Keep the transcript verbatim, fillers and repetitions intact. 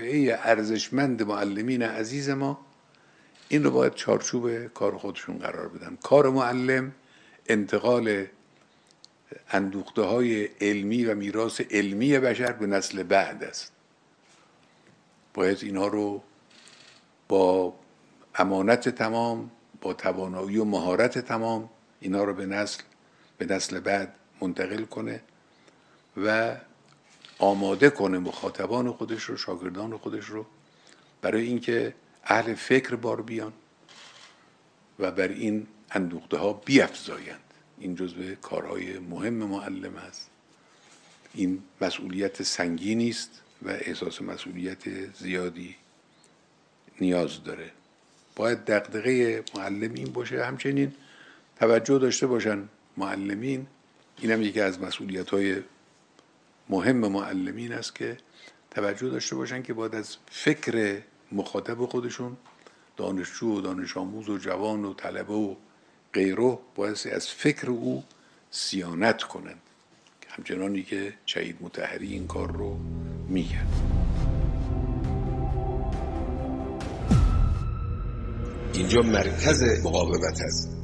جامعه ارزشمند معلمین عزیز ما این رو باید چارچوب کار خودشون قرار بدن. کار معلم انتقال اندوخته های علمی و میراث علمی بشر به نسل بعد است. باید اینها رو با امانت تمام، با توانایی و مهارت تمام اینها رو به نسل به نسل بعد منتقل کنه و آماده کنه مخاطبان خودش رو، شاگردان خودش رو برای اینکه اهل فکر بار بیان و بر این اندوخته ها بیفزایند. این جزو کارهای مهم معلم است. این مسئولیت سنگینی است و احساس مسئولیت زیادی نیاز داره. باید دغدغه معلم این باشه، همچنین توجه داشته باشن معلمین. این هم یکی از مسئولیت‌های مهم معلمین است که توجه داشته باشن که باید از فکر مخاطب خودشون، دانشجو و دانش آموز و جوان و طلبه و غیره، باید از فکر او صیانت کنند، همچنانی که شهید مطهری این کار رو می‌کرد. اینجا مرکز مقاومت است.